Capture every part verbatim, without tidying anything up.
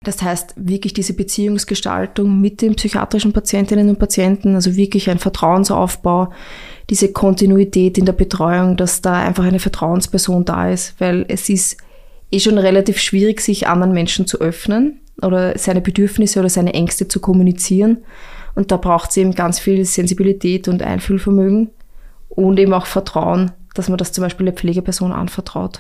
Das heißt, wirklich diese Beziehungsgestaltung mit den psychiatrischen Patientinnen und Patienten, also wirklich ein Vertrauensaufbau, diese Kontinuität in der Betreuung, dass da einfach eine Vertrauensperson da ist, weil es ist eh schon relativ schwierig, sich anderen Menschen zu öffnen oder seine Bedürfnisse oder seine Ängste zu kommunizieren. Und da braucht es eben ganz viel Sensibilität und Einfühlvermögen und eben auch Vertrauen, dass man das zum Beispiel der Pflegeperson anvertraut.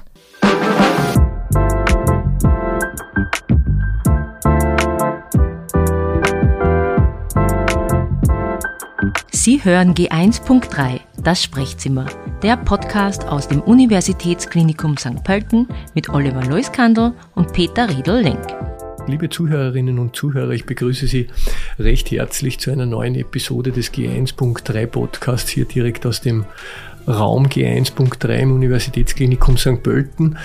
Sie hören G eins Punkt drei, das Sprechzimmer, der Podcast aus dem Universitätsklinikum Sankt Pölten mit Oliver Leuskandl und Peter Riedl-Lenk. Liebe Zuhörerinnen und Zuhörer, ich begrüße Sie recht herzlich zu einer neuen Episode des G eins Punkt drei Podcasts, hier direkt aus dem Raum G eins Punkt drei im Universitätsklinikum Sankt Pölten.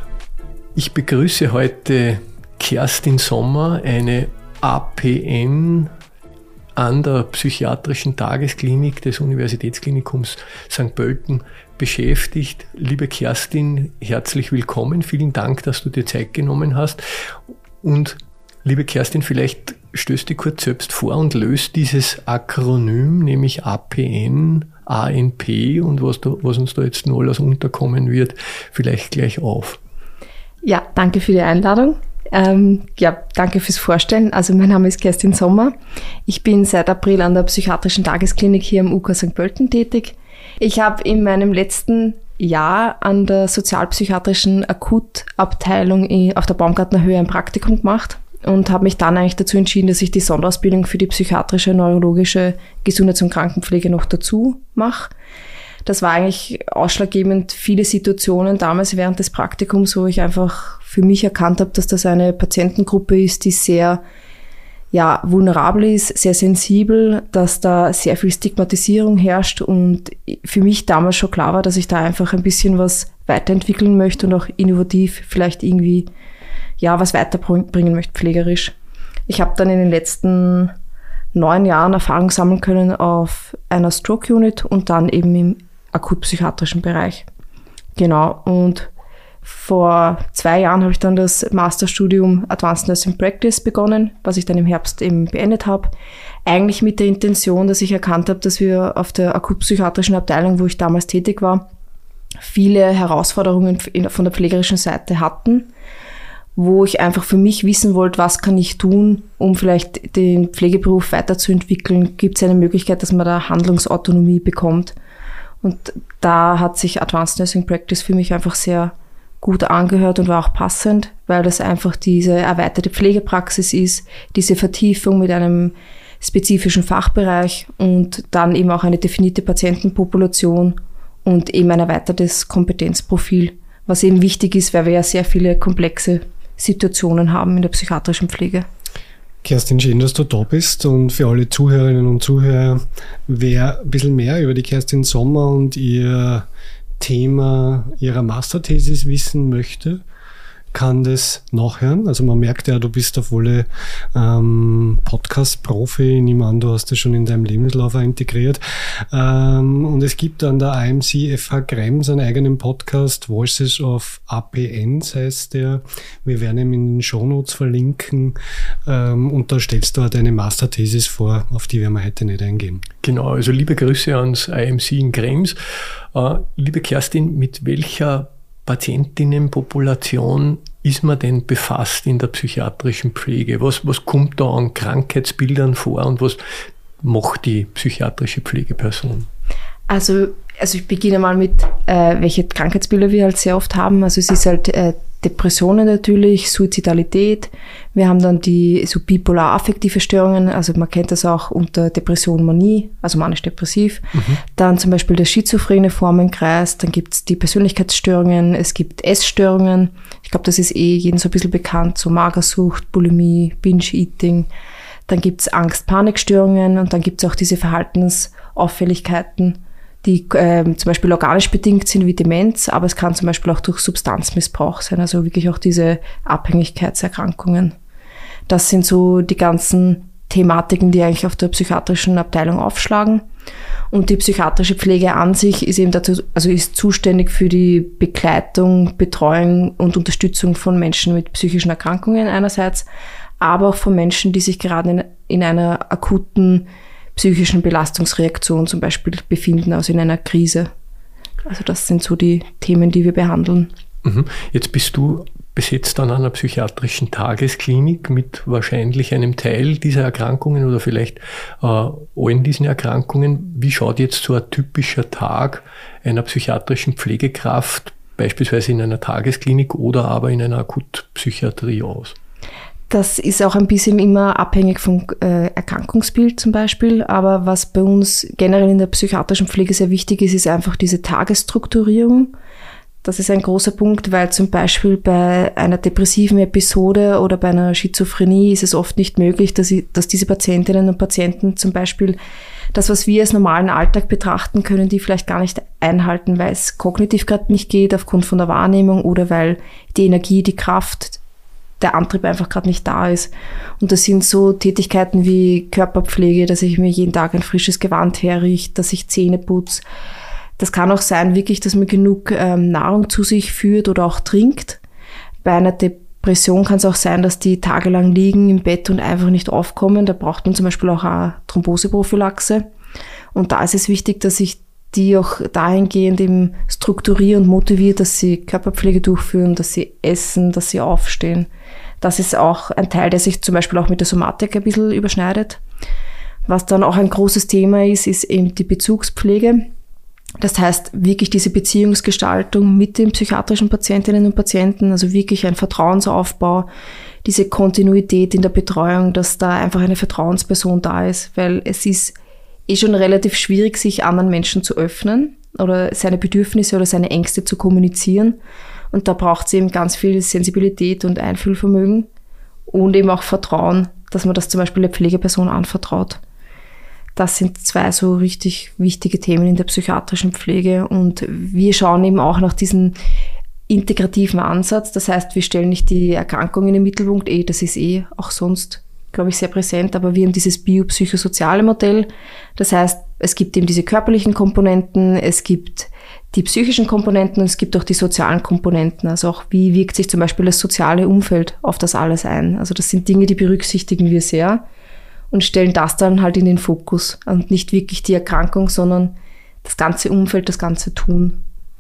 Ich begrüße heute Kerstin Sommer, eine A P N an der psychiatrischen Tagesklinik des Universitätsklinikums Sankt Pölten beschäftigt. Liebe Kerstin, herzlich willkommen. Vielen Dank, dass du dir Zeit genommen hast. Und liebe Kerstin, vielleicht stößt dich kurz selbst vor und löst dieses Akronym, nämlich A P N, A N P und was, da, was uns da jetzt noch alles unterkommen wird, vielleicht gleich auf. Ja, danke für die Einladung. Ähm, ja, danke fürs Vorstellen. Also mein Name ist Kerstin Sommer. Ich bin seit April an der psychiatrischen Tagesklinik hier im U K Sankt Pölten tätig. Ich habe in meinem letzten Jahr an der sozialpsychiatrischen Akutabteilung auf der Baumgartner Höhe ein Praktikum gemacht und habe mich dann eigentlich dazu entschieden, dass ich die Sonderausbildung für die psychiatrische, neurologische Gesundheits- und Krankenpflege noch dazu mache. Das war eigentlich ausschlaggebend viele Situationen damals während des Praktikums, wo ich einfach für mich erkannt habe, dass das eine Patientengruppe ist, die sehr ja, vulnerabel ist, sehr sensibel, dass da sehr viel Stigmatisierung herrscht und für mich damals schon klar war, dass ich da einfach ein bisschen was weiterentwickeln möchte und auch innovativ vielleicht irgendwie ja was weiterbringen möchte, pflegerisch. Ich habe dann in den letzten neun Jahren Erfahrung sammeln können auf einer Stroke Unit und dann eben im akutpsychiatrischen Bereich. Genau, und vor zwei Jahren habe ich dann das Masterstudium Advanced Nursing Practice begonnen, was ich dann im Herbst eben beendet habe. Eigentlich mit der Intention, dass ich erkannt habe, dass wir auf der akutpsychiatrischen Abteilung, wo ich damals tätig war, viele Herausforderungen von der pflegerischen Seite hatten, wo ich einfach für mich wissen wollte, was kann ich tun, um vielleicht den Pflegeberuf weiterzuentwickeln. Gibt es eine Möglichkeit, dass man da Handlungsautonomie bekommt? Und da hat sich Advanced Nursing Practice für mich einfach sehr gut angehört und war auch passend, weil das einfach diese erweiterte Pflegepraxis ist, diese Vertiefung mit einem spezifischen Fachbereich und dann eben auch eine definierte Patientenpopulation und eben ein erweitertes Kompetenzprofil, was eben wichtig ist, weil wir ja sehr viele komplexe Situationen haben in der psychiatrischen Pflege. Kerstin, schön, dass du da bist und für alle Zuhörerinnen und Zuhörer, wer ein bisschen mehr über die Kerstin Sommer und ihr Thema ihrer Masterthesis wissen möchte, kann das nachhören. Also man merkt ja, du bist auf volle ähm, Podcast-Profi. Ich nehme an, du hast das schon in deinem Lebenslauf integriert. Ähm, und es gibt an der A M C F H Krems einen eigenen Podcast, Voices of A P Ns heißt der. Wir werden ihn in den Shownotes verlinken. Ähm, und da stellst du halt eine Masterthesis vor, auf die werden wir heute nicht eingehen. Genau, also liebe Grüße ans A M C in Krems. Äh, liebe Kerstin, mit welcher Patientinnenpopulation ist man denn befasst in der psychiatrischen Pflege? Was, was kommt da an Krankheitsbildern vor und was macht die psychiatrische Pflegeperson? Also, also ich beginne mal mit, äh, welche Krankheitsbilder wir halt sehr oft haben. Also es ist halt äh, Depressionen natürlich, Suizidalität. Wir haben dann die so bipolar-affektive Störungen, also man kennt das auch unter Depression, Manie, also manisch-depressiv. Mhm. Dann zum Beispiel der schizophrene Formenkreis, dann gibt es die Persönlichkeitsstörungen, es gibt Essstörungen. Ich glaube, das ist eh jedem so ein bisschen bekannt, so Magersucht, Bulimie, Binge-Eating. Dann gibt es Angst-Panikstörungen und dann gibt es auch diese Verhaltensauffälligkeiten, die ähm, zum Beispiel organisch bedingt sind wie Demenz, aber es kann zum Beispiel auch durch Substanzmissbrauch sein, also wirklich auch diese Abhängigkeitserkrankungen. Das sind so die ganzen Thematiken, die eigentlich auf der psychiatrischen Abteilung aufschlagen. Und die psychiatrische Pflege an sich ist eben dazu, also ist zuständig für die Begleitung, Betreuung und Unterstützung von Menschen mit psychischen Erkrankungen einerseits, aber auch von Menschen, die sich gerade in, in einer akuten psychischen Belastungsreaktion zum Beispiel befinden, also in einer Krise. Also das sind so die Themen, die wir behandeln. Jetzt bist du besetzt an einer psychiatrischen Tagesklinik mit wahrscheinlich einem Teil dieser Erkrankungen oder vielleicht äh, allen diesen Erkrankungen. Wie schaut jetzt so ein typischer Tag einer psychiatrischen Pflegekraft beispielsweise in einer Tagesklinik oder aber in einer Akutpsychiatrie aus? Das ist auch ein bisschen immer abhängig vom äh, Erkrankungsbild zum Beispiel, aber was bei uns generell in der psychiatrischen Pflege sehr wichtig ist, ist einfach diese Tagesstrukturierung. Das ist ein großer Punkt, weil zum Beispiel bei einer depressiven Episode oder bei einer Schizophrenie ist es oft nicht möglich, dass, ich, dass diese Patientinnen und Patienten zum Beispiel das, was wir als normalen Alltag betrachten, können die vielleicht gar nicht einhalten, weil es kognitiv gerade nicht geht aufgrund von der Wahrnehmung oder weil die Energie, die Kraft, der Antrieb einfach gerade nicht da ist. Und das sind so Tätigkeiten wie Körperpflege, dass ich mir jeden Tag ein frisches Gewand herrichte, dass ich Zähne putze. Das kann auch sein, wirklich, dass man genug ähm, Nahrung zu sich führt oder auch trinkt. Bei einer Depression kann es auch sein, dass die tagelang liegen im Bett und einfach nicht aufkommen. Da braucht man zum Beispiel auch eine Thromboseprophylaxe. Und da ist es wichtig, dass ich die auch dahingehend eben strukturiere und motiviere, dass sie Körperpflege durchführen, dass sie essen, dass sie aufstehen. Das ist auch ein Teil, der sich zum Beispiel auch mit der Somatik ein bisschen überschneidet. Was dann auch ein großes Thema ist, ist eben die Bezugspflege. Das heißt, wirklich diese Beziehungsgestaltung mit den psychiatrischen Patientinnen und Patienten, also wirklich ein Vertrauensaufbau, diese Kontinuität in der Betreuung, dass da einfach eine Vertrauensperson da ist, weil es ist eh schon relativ schwierig, sich anderen Menschen zu öffnen oder seine Bedürfnisse oder seine Ängste zu kommunizieren. Und da braucht es eben ganz viel Sensibilität und Einfühlvermögen und eben auch Vertrauen, dass man das zum Beispiel der Pflegeperson anvertraut. Das sind zwei so richtig wichtige Themen in der psychiatrischen Pflege und wir schauen eben auch nach diesem integrativen Ansatz. Das heißt, wir stellen nicht die Erkrankung in den Mittelpunkt, eh, das ist eh auch sonst, glaube ich, sehr präsent, aber wir haben dieses biopsychosoziale Modell. Das heißt, es gibt eben diese körperlichen Komponenten, es gibt die psychischen Komponenten und es gibt auch die sozialen Komponenten. Also auch, wie wirkt sich zum Beispiel das soziale Umfeld auf das alles ein? Also das sind Dinge, die berücksichtigen wir sehr und stellen das dann halt in den Fokus und nicht wirklich die Erkrankung, sondern das ganze Umfeld, das ganze Tun.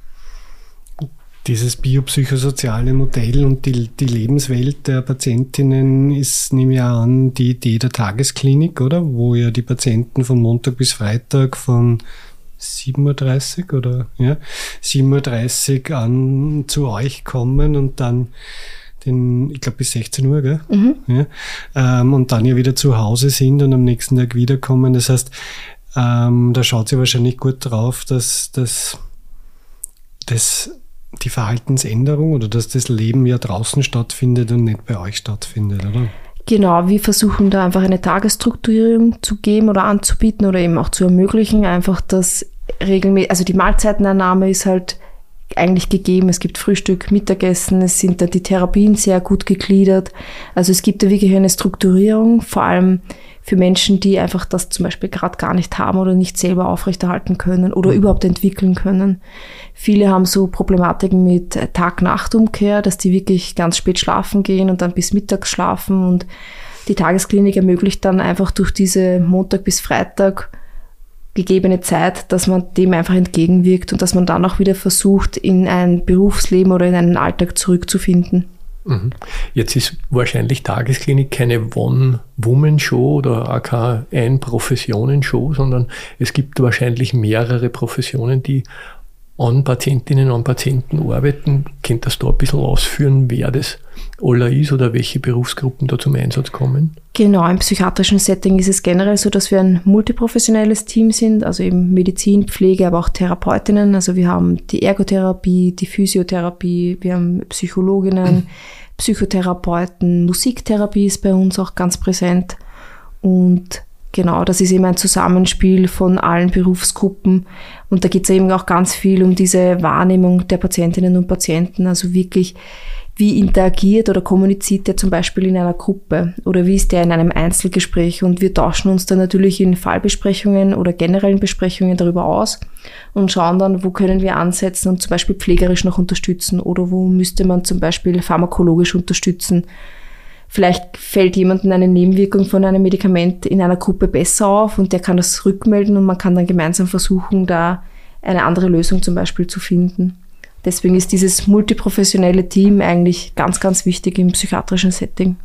Dieses biopsychosoziale Modell und die, die Lebenswelt der Patientinnen ist, nehme ich an, die Idee der Tagesklinik, oder? Wo ja die Patienten von Montag bis Freitag von sieben Uhr dreißig oder ja, sieben Uhr dreißig an zu euch kommen und dann den, ich glaube bis sechzehn Uhr, gell? Mhm. Ja, ähm, und dann ja wieder zu Hause sind und am nächsten Tag wiederkommen. Das heißt, ähm, da schaut sie wahrscheinlich gut drauf, dass, dass, dass die Verhaltensänderung oder dass das Leben ja draußen stattfindet und nicht bei euch stattfindet, oder? Genau, wir versuchen da einfach eine Tagesstrukturierung zu geben oder anzubieten oder eben auch zu ermöglichen, einfach dass regelmäßig, also die Mahlzeiteneinnahme ist halt eigentlich gegeben. Es gibt Frühstück, Mittagessen, es sind da die Therapien sehr gut gegliedert. Also es gibt da wirklich eine Strukturierung, vor allem für Menschen, die einfach das zum Beispiel gerade gar nicht haben oder nicht selber aufrechterhalten können oder mhm. überhaupt entwickeln können. Viele haben so Problematiken mit Tag-Nacht-Umkehr, dass die wirklich ganz spät schlafen gehen und dann bis mittags schlafen und die Tagesklinik ermöglicht dann einfach durch diese Montag bis Freitag gegebene Zeit, dass man dem einfach entgegenwirkt und dass man dann auch wieder versucht, in ein Berufsleben oder in einen Alltag zurückzufinden. Jetzt ist wahrscheinlich Tagesklinik keine One-Woman-Show oder auch keine Ein-Professionen-Show, sondern es gibt wahrscheinlich mehrere Professionen, die an Patientinnen und Patienten arbeiten. Könnt ihr das da ein bisschen ausführen, wer das aller ist oder welche Berufsgruppen da zum Einsatz kommen? Genau, im psychiatrischen Setting ist es generell so, dass wir ein multiprofessionelles Team sind, also eben Medizin, Pflege, aber auch Therapeutinnen. Also wir haben die Ergotherapie, die Physiotherapie, wir haben Psychologinnen, Psychotherapeuten, Musiktherapie ist bei uns auch ganz präsent und genau, das ist eben ein Zusammenspiel von allen Berufsgruppen und da geht es eben auch ganz viel um diese Wahrnehmung der Patientinnen und Patienten, also wirklich, wie interagiert oder kommuniziert der zum Beispiel in einer Gruppe oder wie ist der in einem Einzelgespräch und wir tauschen uns dann natürlich in Fallbesprechungen oder generellen Besprechungen darüber aus und schauen dann, wo können wir ansetzen und zum Beispiel pflegerisch noch unterstützen oder wo müsste man zum Beispiel pharmakologisch unterstützen. Vielleicht fällt jemandem eine Nebenwirkung von einem Medikament in einer Gruppe besser auf und der kann das rückmelden und man kann dann gemeinsam versuchen, da eine andere Lösung zum Beispiel zu finden. Deswegen ist dieses multiprofessionelle Team eigentlich ganz, ganz wichtig im psychiatrischen Setting.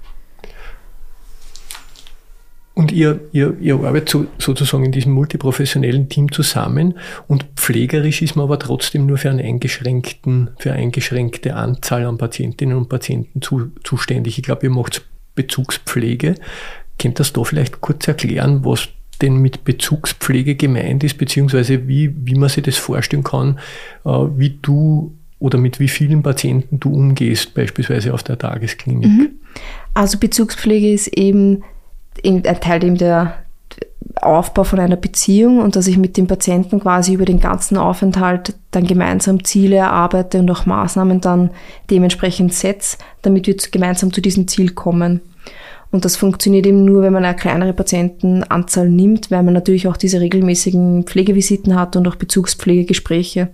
Und ihr, ihr, ihr arbeitet so, sozusagen in diesem multiprofessionellen Team zusammen und pflegerisch ist man aber trotzdem nur für einen eingeschränkten, für eine eingeschränkte Anzahl an Patientinnen und Patienten zu, zuständig. Ich glaube, ihr macht Bezugspflege. Könnt ihr das da vielleicht kurz erklären, was denn mit Bezugspflege gemeint ist, beziehungsweise wie, wie man sich das vorstellen kann, wie du oder mit wie vielen Patienten du umgehst, beispielsweise auf der Tagesklinik? Mhm. Also Bezugspflege ist eben ein Teil eben der Aufbau von einer Beziehung und dass ich mit dem Patienten quasi über den ganzen Aufenthalt dann gemeinsam Ziele erarbeite und auch Maßnahmen dann dementsprechend setze, damit wir gemeinsam zu diesem Ziel kommen. Und das funktioniert eben nur, wenn man eine kleinere Patientenanzahl nimmt, weil man natürlich auch diese regelmäßigen Pflegevisiten hat und auch Bezugspflegegespräche.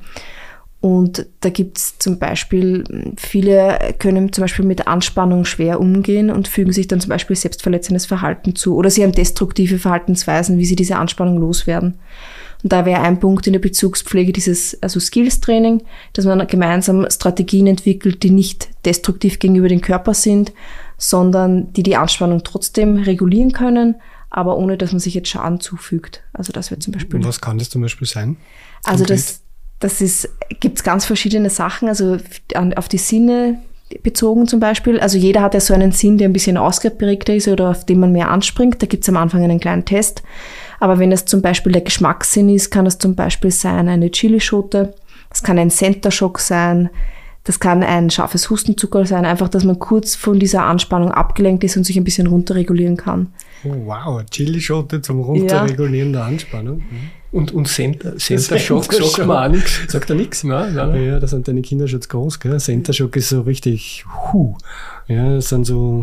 Und da gibt's zum Beispiel, viele können zum Beispiel mit Anspannung schwer umgehen und fügen sich dann zum Beispiel selbstverletzendes Verhalten zu. Oder sie haben destruktive Verhaltensweisen, wie sie diese Anspannung loswerden. Und da wäre ein Punkt in der Bezugspflege dieses, also Skills-Training, dass man gemeinsam Strategien entwickelt, die nicht destruktiv gegenüber dem Körper sind, sondern die die Anspannung trotzdem regulieren können, aber ohne, dass man sich jetzt Schaden zufügt. Also das wäre zum Beispiel. Und was kann das zum Beispiel sein? Also das Das ist, gibt's ganz verschiedene Sachen, also auf die Sinne bezogen zum Beispiel. Also jeder hat ja so einen Sinn, der ein bisschen ausgeprägter ist oder auf den man mehr anspringt. Da gibt's am Anfang einen kleinen Test. Aber wenn das zum Beispiel der Geschmackssinn ist, kann das zum Beispiel sein eine Chilischote, das kann ein Center-Shock sein, das kann ein scharfes Hustenzucker sein, einfach, dass man kurz von dieser Anspannung abgelenkt ist und sich ein bisschen runterregulieren kann. Oh, wow, Chilischote zum Runterregulieren ja. der Anspannung. Mhm. Und, und Center, Center Shock sagt man auch nichts. Sagt er nichts? Nein, nein. Ja, da sind deine Kinder schon zu groß, gell? Center Shock ist so richtig, huh. Ja, das sind so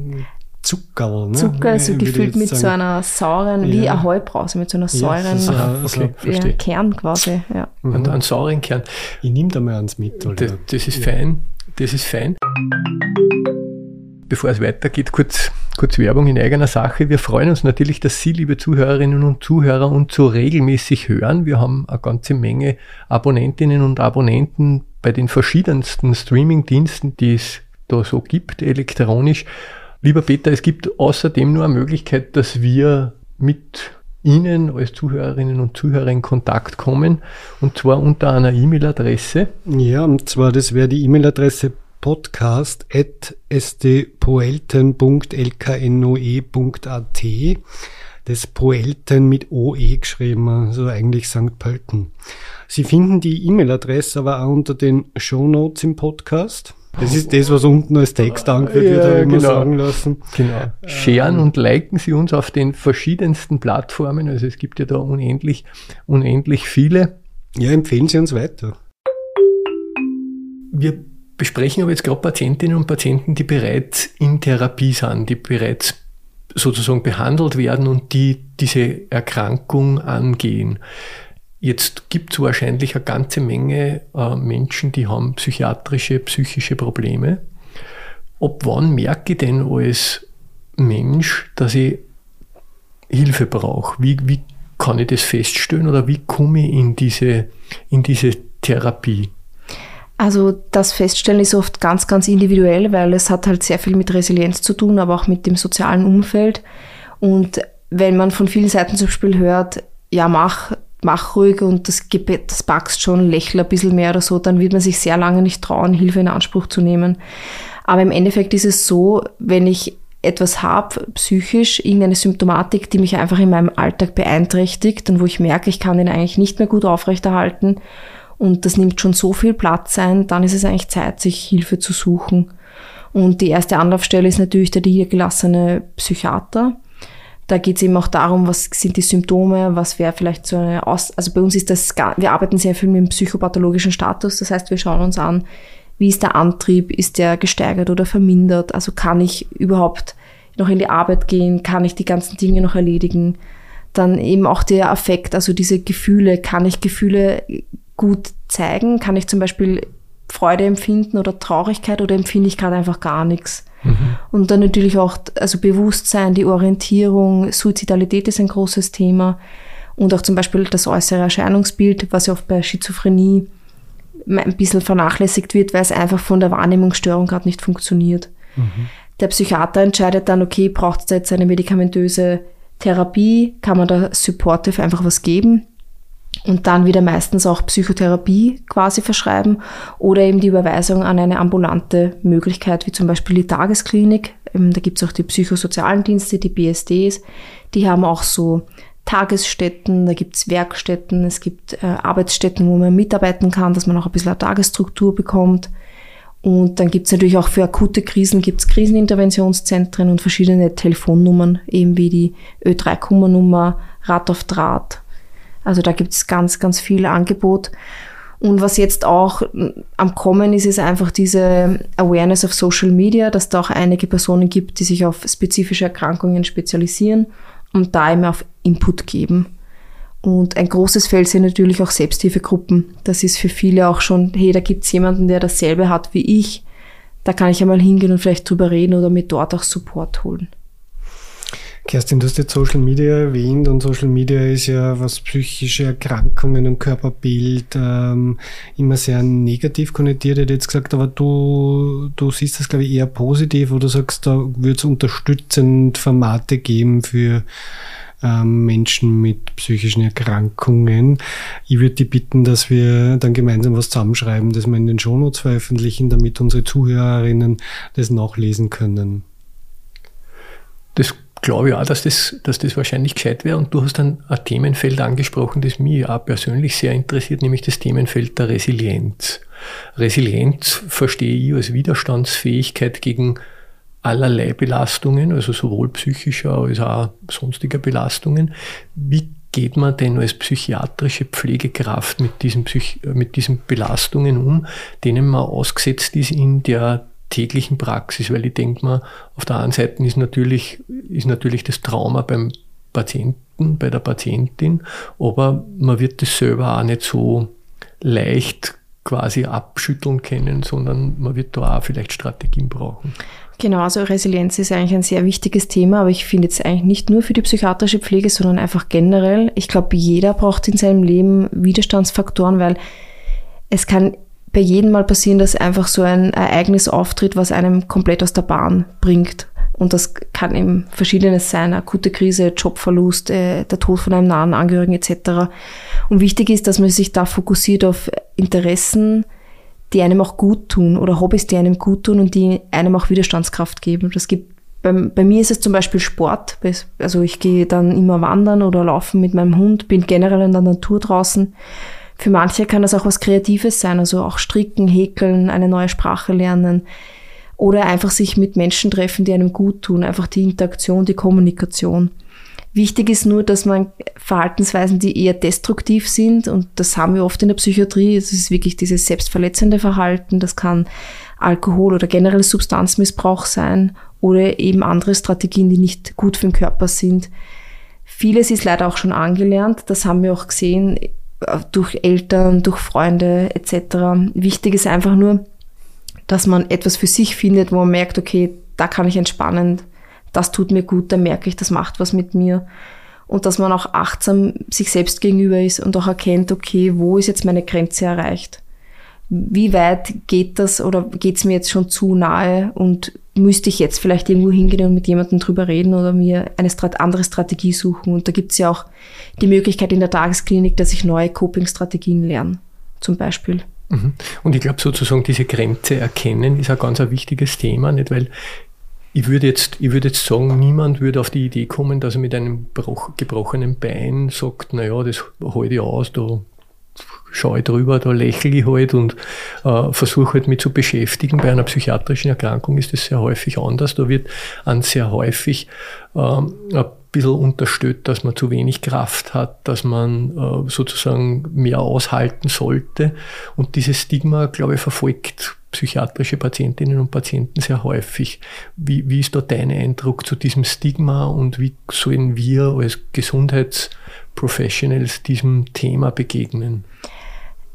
Zuckerl, ne? Zucker, so gefüllt mit sagen. so einer sauren, ja. wie Ahoi-Brause, mit so einer sauren ja, Aha, okay, ja, Kern quasi, ja. Mhm. Und einen sauren Kern. Ich nehme da mal eins mit, oder? Das, das ist ja. fein, das ist fein. Bevor es weitergeht, kurz, kurz Werbung in eigener Sache. Wir freuen uns natürlich, dass Sie, liebe Zuhörerinnen und Zuhörer, uns so regelmäßig hören. Wir haben eine ganze Menge Abonnentinnen und Abonnenten bei den verschiedensten Streaming-Diensten, die es da so gibt, elektronisch. Lieber Peter, es gibt außerdem nur eine Möglichkeit, dass wir mit Ihnen als Zuhörerinnen und Zuhörer in Kontakt kommen, und zwar unter einer E-Mail-Adresse. Ja, und zwar das wäre die E-Mail-Adresse podcast at s d poelten punkt l k n o e punkt a t. Das Poelten mit O E geschrieben, also eigentlich Sankt Pölten. Sie finden die E-Mail-Adresse aber auch unter den Shownotes im Podcast. Das ist das, was unten als Text angeführt wird, ja, habe ich genau. mir sagen lassen. Genau. Sharen und liken Sie uns auf den verschiedensten Plattformen. Also es gibt ja da unendlich, unendlich viele. Ja, empfehlen Sie uns weiter. Wir besprechen aber jetzt gerade Patientinnen und Patienten, die bereits in Therapie sind, die bereits sozusagen behandelt werden und die diese Erkrankung angehen. Jetzt gibt es wahrscheinlich eine ganze Menge äh, Menschen, die haben psychiatrische, psychische Probleme. Ab wann merke ich denn als Mensch, dass ich Hilfe brauche? Wie, wie kann ich das feststellen oder wie komme ich in diese, in diese Therapie? Also das Feststellen ist oft ganz, ganz individuell, weil es hat halt sehr viel mit Resilienz zu tun, aber auch mit dem sozialen Umfeld. Und wenn man von vielen Seiten zum Beispiel hört, ja, mach, mach ruhig und das, das packst schon, lächle ein bisschen mehr oder so, dann wird man sich sehr lange nicht trauen, Hilfe in Anspruch zu nehmen. Aber im Endeffekt ist es so, wenn ich etwas habe, psychisch, irgendeine Symptomatik, die mich einfach in meinem Alltag beeinträchtigt und wo ich merke, ich kann den eigentlich nicht mehr gut aufrechterhalten und das nimmt schon so viel Platz ein, dann ist es eigentlich Zeit, sich Hilfe zu suchen. Und die erste Anlaufstelle ist natürlich der niedergelassene Psychiater. Da geht es eben auch darum, was sind die Symptome, was wäre vielleicht so eine Aus... Also bei uns ist das, wir arbeiten sehr viel mit dem psychopathologischen Status, das heißt, wir schauen uns an, wie ist der Antrieb, ist der gesteigert oder vermindert, also kann ich überhaupt noch in die Arbeit gehen, kann ich die ganzen Dinge noch erledigen. Dann eben auch der Affekt, also diese Gefühle, kann ich Gefühle gut zeigen, kann ich zum Beispiel Freude empfinden oder Traurigkeit oder empfinde ich gerade einfach gar nichts. Mhm. Und dann natürlich auch also Bewusstsein, die Orientierung, Suizidalität ist ein großes Thema und auch zum Beispiel das äußere Erscheinungsbild, was ja oft bei Schizophrenie ein bisschen vernachlässigt wird, weil es einfach von der Wahrnehmungsstörung gerade nicht funktioniert. Mhm. Der Psychiater entscheidet dann, okay, braucht es da jetzt eine medikamentöse Therapie, kann man da supportive einfach was geben und dann wieder meistens auch Psychotherapie quasi verschreiben oder eben die Überweisung an eine ambulante Möglichkeit, wie zum Beispiel die Tagesklinik. Da gibt es auch die psychosozialen Dienste, die B S Ds, die haben auch so Tagesstätten, da gibt es Werkstätten, es gibt äh, Arbeitsstätten, wo man mitarbeiten kann, dass man auch ein bisschen eine Tagesstruktur bekommt. Und dann gibt es natürlich auch für akute Krisen gibt's Kriseninterventionszentren und verschiedene Telefonnummern, eben wie die Ö drei Kummernummer, Rat auf Draht. Also da gibt es ganz, ganz viel Angebot. Und was jetzt auch am Kommen ist, ist einfach diese Awareness auf Social Media, dass da auch einige Personen gibt, die sich auf spezifische Erkrankungen spezialisieren und da eben auf Input geben. Und ein großes Feld sind natürlich auch Selbsthilfegruppen. Das ist für viele auch schon, hey, da gibt's jemanden, der dasselbe hat wie ich. Da kann ich einmal hingehen und vielleicht drüber reden oder mir dort auch Support holen. Kerstin, du hast jetzt Social Media erwähnt und Social Media ist ja, was psychische Erkrankungen und Körperbild ähm, immer sehr negativ konnotiert, hätte ich jetzt gesagt, aber du, du siehst das, glaube ich, eher positiv, wo du sagst, da würde es unterstützend Formate geben für Menschen mit psychischen Erkrankungen. Ich würde dich bitten, dass wir dann gemeinsam was zusammenschreiben, das wir in den Shownotes veröffentlichen, damit unsere Zuhörerinnen das nachlesen können. Das glaube ich auch, dass das, dass das wahrscheinlich gescheit wäre. Und du hast dann ein Themenfeld angesprochen, das mich auch persönlich sehr interessiert, nämlich das Themenfeld der Resilienz. Resilienz verstehe ich als Widerstandsfähigkeit gegen allerlei Belastungen, also sowohl psychischer als auch sonstiger Belastungen. Wie geht man denn als psychiatrische Pflegekraft mit diesen, Psych- mit diesen Belastungen um, denen man ausgesetzt ist in der täglichen Praxis? Weil ich denke mal, auf der einen Seite ist natürlich, ist natürlich das Trauma beim Patienten, bei der Patientin, aber man wird das selber auch nicht so leicht quasi abschütteln können, sondern man wird da auch vielleicht Strategien brauchen. Genau, also Resilienz ist eigentlich ein sehr wichtiges Thema, aber ich finde jetzt eigentlich nicht nur für die psychiatrische Pflege, sondern einfach generell. Ich glaube, jeder braucht in seinem Leben Widerstandsfaktoren, weil es kann bei jedem mal passieren, dass einfach so ein Ereignis auftritt, was einem komplett aus der Bahn bringt. Und das kann eben Verschiedenes sein, akute Krise, Jobverlust, äh, der Tod von einem nahen Angehörigen et cetera. Und wichtig ist, dass man sich da fokussiert auf Interessen, die einem auch gut tun oder Hobbys, die einem gut tun und die einem auch Widerstandskraft geben. Das gibt, bei, bei mir ist es zum Beispiel Sport. Also ich gehe dann immer wandern oder laufen mit meinem Hund, bin generell in der Natur draußen. Für manche kann das auch was Kreatives sein, also auch stricken, häkeln, eine neue Sprache lernen oder einfach sich mit Menschen treffen, die einem gut tun, einfach die Interaktion, die Kommunikation. Wichtig ist nur, dass man Verhaltensweisen, die eher destruktiv sind, und das haben wir oft in der Psychiatrie, das ist wirklich dieses selbstverletzende Verhalten, das kann Alkohol oder generell Substanzmissbrauch sein oder eben andere Strategien, die nicht gut für den Körper sind. Vieles ist leider auch schon angelernt, das haben wir auch gesehen durch Eltern, durch Freunde et cetera. Wichtig ist einfach nur, dass man etwas für sich findet, wo man merkt, okay, da kann ich entspannen, das tut mir gut, da merke ich, das macht was mit mir. Und dass man auch achtsam sich selbst gegenüber ist und auch erkennt, okay, wo ist jetzt meine Grenze erreicht? Wie weit geht das oder geht es mir jetzt schon zu nahe und müsste ich jetzt vielleicht irgendwo hingehen und mit jemandem drüber reden oder mir eine Strat- andere Strategie suchen? Und da gibt es ja auch die Möglichkeit in der Tagesklinik, dass ich neue Coping-Strategien lerne, zum Beispiel. Und ich glaube sozusagen, diese Grenze erkennen ist ein ganz ein wichtiges Thema, nicht? Weil Ich würde jetzt, ich würde jetzt sagen, niemand würde auf die Idee kommen, dass er mit einem gebrochenen Bein sagt, naja, das halte ich aus, da schaue ich drüber, da lächle ich halt und äh, versuche halt mich zu beschäftigen. Bei einer psychiatrischen Erkrankung ist das sehr häufig anders. Da wird an sehr häufig äh, ein bisschen unterstellt, dass man zu wenig Kraft hat, dass man äh, sozusagen mehr aushalten sollte. Und dieses Stigma, glaube ich, verfolgt psychiatrische Patientinnen und Patienten sehr häufig. Wie, wie ist da dein Eindruck zu diesem Stigma und wie sollen wir als Gesundheitsprofessionals diesem Thema begegnen?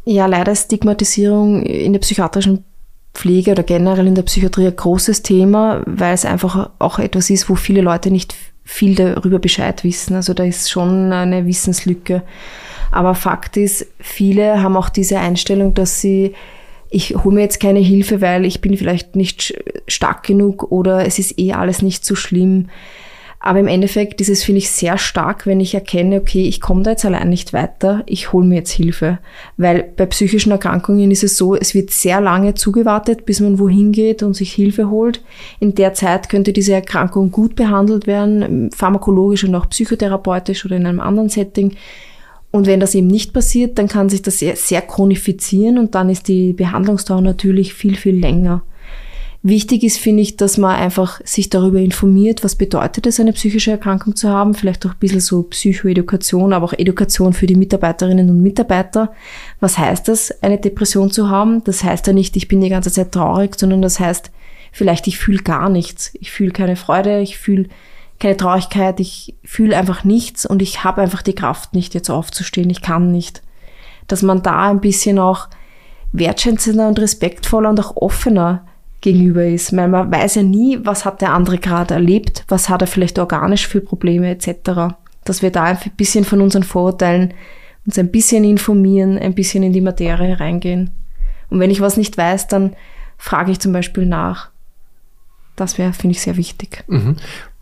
Ja, leider ist Stigmatisierung in der psychiatrischen Pflege oder generell in der Psychiatrie ein großes Thema, weil es einfach auch etwas ist, wo viele Leute nicht viel darüber Bescheid wissen. Also da ist schon eine Wissenslücke. Aber Fakt ist, viele haben auch diese Einstellung, dass sie, ich hole mir jetzt keine Hilfe, weil ich bin vielleicht nicht stark genug oder es ist eh alles nicht so schlimm. Aber im Endeffekt ist es, finde ich, sehr stark, wenn ich erkenne, okay, ich komme da jetzt allein nicht weiter, ich hole mir jetzt Hilfe. Weil bei psychischen Erkrankungen ist es so, es wird sehr lange zugewartet, bis man wohin geht und sich Hilfe holt. In der Zeit könnte diese Erkrankung gut behandelt werden, pharmakologisch und auch psychotherapeutisch oder in einem anderen Setting. Und wenn das eben nicht passiert, dann kann sich das sehr, sehr chronifizieren und dann ist die Behandlungsdauer natürlich viel, viel länger. Wichtig ist, finde ich, dass man einfach sich darüber informiert, was bedeutet es, eine psychische Erkrankung zu haben, vielleicht auch ein bisschen so Psychoedukation, aber auch Edukation für die Mitarbeiterinnen und Mitarbeiter. Was heißt das, eine Depression zu haben? Das heißt ja nicht, ich bin die ganze Zeit traurig, sondern das heißt, vielleicht ich fühle gar nichts. Ich fühle keine Freude, ich fühle keine Traurigkeit, ich fühle einfach nichts und ich habe einfach die Kraft nicht, jetzt aufzustehen, ich kann nicht. Dass man da ein bisschen auch wertschätzender und respektvoller und auch offener gegenüber ist, weil man weiß ja nie, was hat der andere gerade erlebt, was hat er vielleicht organisch für Probleme et cetera. Dass wir da ein bisschen von unseren Vorurteilen uns ein bisschen informieren, ein bisschen in die Materie reingehen. Und wenn ich was nicht weiß, dann frage ich zum Beispiel nach. Das wäre, finde ich, sehr wichtig. Mhm.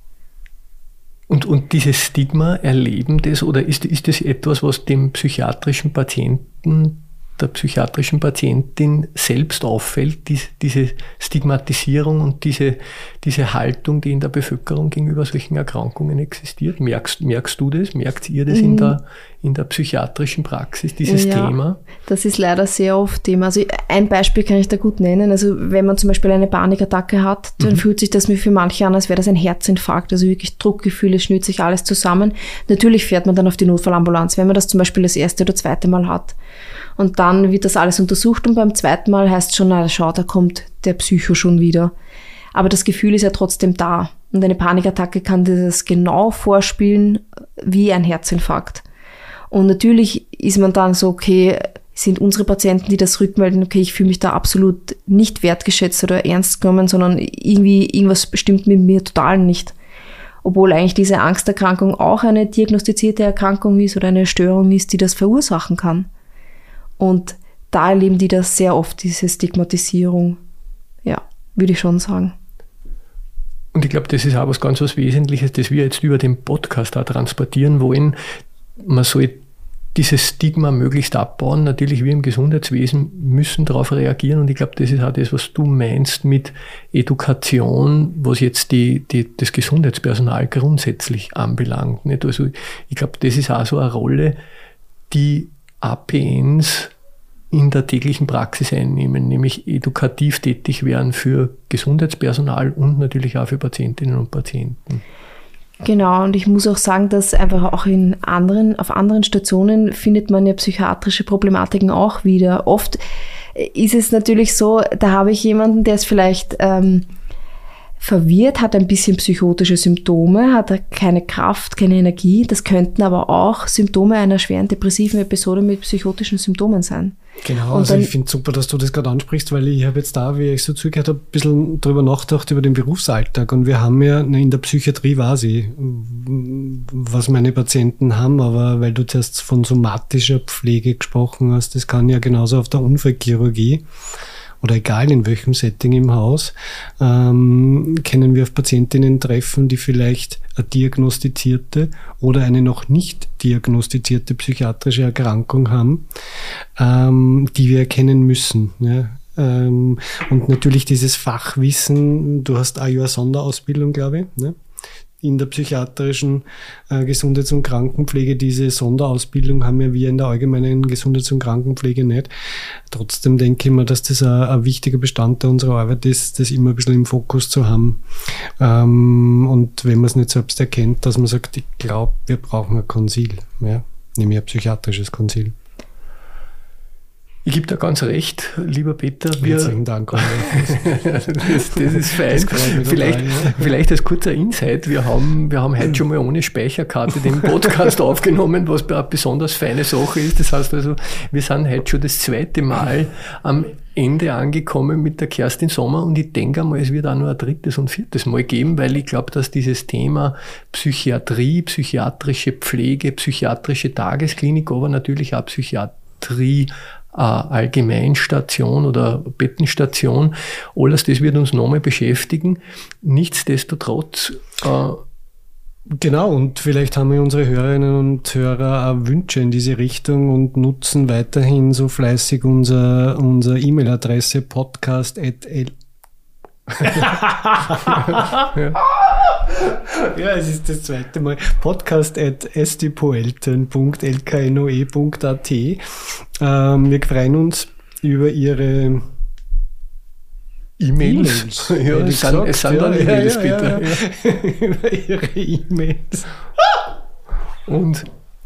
Und, und dieses Stigma, erleben das oder ist, ist das etwas, was dem psychiatrischen Patienten, der psychiatrischen Patientin selbst auffällt, diese, diese Stigmatisierung und diese, diese Haltung, die in der Bevölkerung gegenüber solchen Erkrankungen existiert? Merkst, merkst du das? Merkt ihr das mhm. in der, in der psychiatrischen Praxis, dieses ja, Thema? Das ist leider sehr oft Thema. Also ein Beispiel kann ich da gut nennen. Also wenn man zum Beispiel eine Panikattacke hat, dann mhm. fühlt sich das mir für manche an, als wäre das ein Herzinfarkt. Also wirklich Druckgefühle, schnürt sich alles zusammen. Natürlich fährt man dann auf die Notfallambulanz, wenn man das zum Beispiel das erste oder zweite Mal hat. Und dann wird das alles untersucht und beim zweiten Mal heißt es schon, na schau, da kommt der Psycho schon wieder. Aber das Gefühl ist ja trotzdem da. Und eine Panikattacke kann dir das genau vorspielen wie ein Herzinfarkt. Und natürlich ist man dann so, okay, sind unsere Patienten, die das rückmelden, okay, ich fühle mich da absolut nicht wertgeschätzt oder ernst genommen, sondern irgendwie irgendwas stimmt mit mir total nicht. Obwohl eigentlich diese Angsterkrankung auch eine diagnostizierte Erkrankung ist oder eine Störung ist, die das verursachen kann. Und da erleben die das sehr oft, diese Stigmatisierung. Ja, würde ich schon sagen. Und ich glaube, das ist auch was ganz was Wesentliches, das wir jetzt über den Podcast auch transportieren wollen. Man soll dieses Stigma möglichst abbauen. Natürlich, wir im Gesundheitswesen müssen darauf reagieren. Und ich glaube, das ist auch das, was du meinst mit Education, was jetzt die, die, das Gesundheitspersonal grundsätzlich anbelangt. Nicht? Also ich glaube, das ist auch so eine Rolle, die A P Ns in der täglichen Praxis einnehmen, nämlich edukativ tätig werden für Gesundheitspersonal und natürlich auch für Patientinnen und Patienten. Genau, und ich muss auch sagen, dass einfach auch in anderen, auf anderen Stationen findet man ja psychiatrische Problematiken auch wieder. Oft ist es natürlich so, da habe ich jemanden, der ist vielleicht ähm, verwirrt, hat ein bisschen psychotische Symptome, hat keine Kraft, keine Energie. Das könnten aber auch Symptome einer schweren depressiven Episode mit psychotischen Symptomen sein. Genau, und also dann, ich finde super, dass du das gerade ansprichst, weil ich habe jetzt da, wie ich so zugehört habe, ein bisschen drüber nachgedacht über den Berufsalltag und wir haben ja, in der Psychiatrie weiß ich, was meine Patienten haben, aber weil du zuerst von somatischer Pflege gesprochen hast, das kann ja genauso auf der Unfallchirurgie oder egal in welchem Setting im Haus, ähm, können wir auf Patientinnen treffen, die vielleicht eine diagnostizierte oder eine noch nicht diagnostizierte psychiatrische Erkrankung haben, ähm, die wir erkennen müssen. Ja. Ähm, und natürlich dieses Fachwissen, du hast ein Jahr Sonderausbildung, glaube ich, ne? In der psychiatrischen äh, Gesundheits- und Krankenpflege. Diese Sonderausbildung haben ja wir in der allgemeinen Gesundheits- und Krankenpflege nicht. Trotzdem denke ich mir, dass das ein, ein wichtiger Bestandteil unserer Arbeit ist, das immer ein bisschen im Fokus zu haben. Ähm, und wenn man es nicht selbst erkennt, dass man sagt, ich glaube, wir brauchen ein Konsil, ja? Nämlich ein psychiatrisches Konsil. Ich gebe da ganz recht, lieber Peter. Wir, Herzlichen Dank. das, das ist fein. Vielleicht, vielleicht als kurzer Insight, wir haben, wir haben heute schon mal ohne Speicherkarte den Podcast aufgenommen, was eine besonders feine Sache ist. Das heißt also, wir sind heute schon das zweite Mal am Ende angekommen mit der Kerstin Sommer und ich denke einmal, es wird auch noch ein drittes und viertes Mal geben, weil ich glaube, dass dieses Thema Psychiatrie, psychiatrische Pflege, psychiatrische Tagesklinik, aber natürlich auch Psychiatrie, äh, Allgemeinstation oder Bettenstation, alles das wird uns nochmal beschäftigen. Nichtsdestotrotz äh, Genau, und vielleicht haben wir unsere Hörerinnen und Hörer auch Wünsche in diese Richtung und nutzen weiterhin so fleißig unser, unsere E-Mail-Adresse podcast at l ja. ja, es ist das zweite Mal. podcast at estipoelten punkt l k n o e punkt a t. Ähm, wir freuen uns über Ihre E-Mails. E-Mails. Ja, es sind, es sind dann ja, E-Mails, ja, bitte. Ja, ja. Über Ihre E-Mails. Und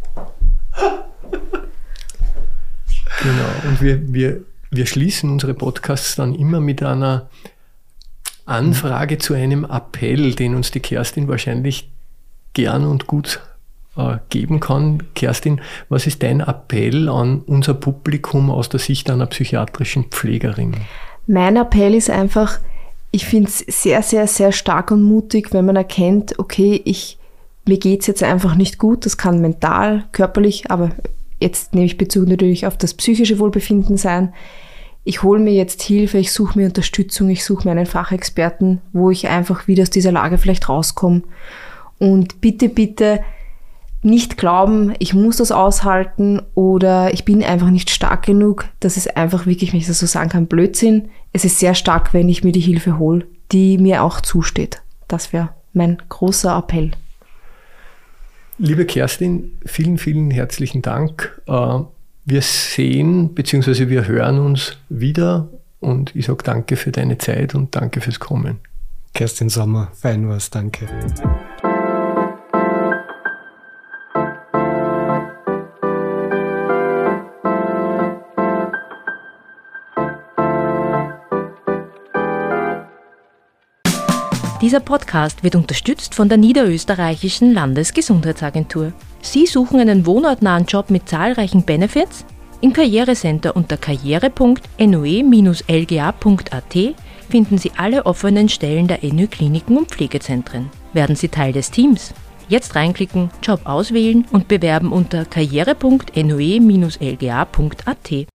genau, und wir, wir, wir schließen unsere Podcasts dann immer mit einer Anfrage zu einem Appell, den uns die Kerstin wahrscheinlich gern und gut äh, geben kann. Kerstin, was ist dein Appell an unser Publikum aus der Sicht einer psychiatrischen Pflegerin? Mein Appell ist einfach, ich finde es sehr, sehr, sehr stark und mutig, wenn man erkennt, okay, ich, mir geht's jetzt einfach nicht gut, das kann mental, körperlich, aber jetzt nehme ich Bezug natürlich auf das psychische Wohlbefinden sein. Ich hole mir jetzt Hilfe, ich suche mir Unterstützung, ich suche mir einen Fachexperten, wo ich einfach wieder aus dieser Lage vielleicht rauskomme. Und bitte, bitte nicht glauben, ich muss das aushalten oder ich bin einfach nicht stark genug. Das ist einfach wirklich, wenn ich das so sagen kann, Blödsinn. Es ist sehr stark, wenn ich mir die Hilfe hole, die mir auch zusteht. Das wäre mein großer Appell. Liebe Kerstin, vielen, vielen herzlichen Dank. Wir sehen bzw. wir hören uns wieder und ich sage danke für deine Zeit und danke fürs Kommen. Kerstin Sommer, fein war's, danke. Dieser Podcast wird unterstützt von der Niederösterreichischen Landesgesundheitsagentur. Sie suchen einen wohnortnahen Job mit zahlreichen Benefits? Im Karrierecenter unter karriere punkt n o e bindestrich l g a punkt a t finden Sie alle offenen Stellen der N Ö Kliniken und Pflegezentren. Werden Sie Teil des Teams? Jetzt reinklicken, Job auswählen und bewerben unter karriere punkt n o e bindestrich l g a punkt a t.